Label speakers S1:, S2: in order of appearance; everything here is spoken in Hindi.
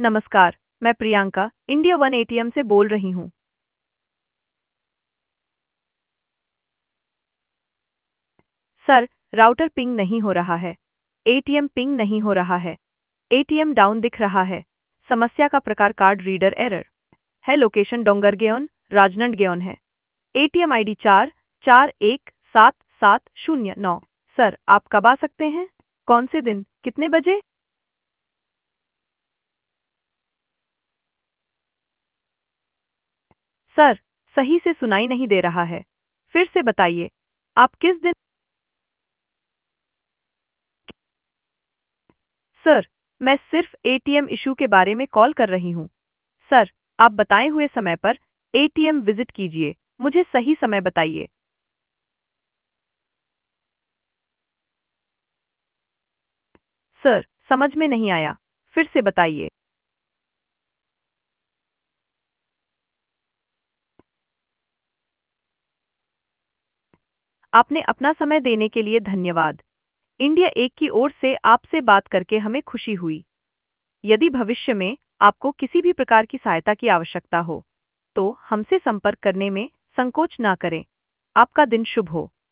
S1: नमस्कार, मैं प्रियंका, इंडिया वन एटीएम से बोल रही हूँ। सर, राउटर पिंग नहीं हो रहा है। एटीएम पिंग नहीं हो रहा है। एटीएम डाउन दिख रहा है। समस्या का प्रकार कार्ड रीडर एरर है। लोकेशन डोंगरगेओन, राजनंदगेओन है। ATM ID 4417709। सर, आप कब आ सकते हैं? कौन से दिन, कितने बजे? सर, सही से सुनाई नहीं दे रहा है। फिर से बताइए, आप किस दिन? सर, मैं सिर्फ एटीएम इशू के बारे में कॉल कर रही हूँ। सर, आप बताए हुए समय पर एटीएम विजिट कीजिए। मुझे सही समय बताइए। सर, समझ में नहीं आया। फिर से बताइए। आपने अपना समय देने के लिए धन्यवाद। इंडिया एक की ओर से आपसे बात करके हमें खुशी हुई। यदि भविष्य में आपको किसी भी प्रकार की सहायता की आवश्यकता हो, तो हमसे संपर्क करने में संकोच ना करें। आपका दिन शुभ हो।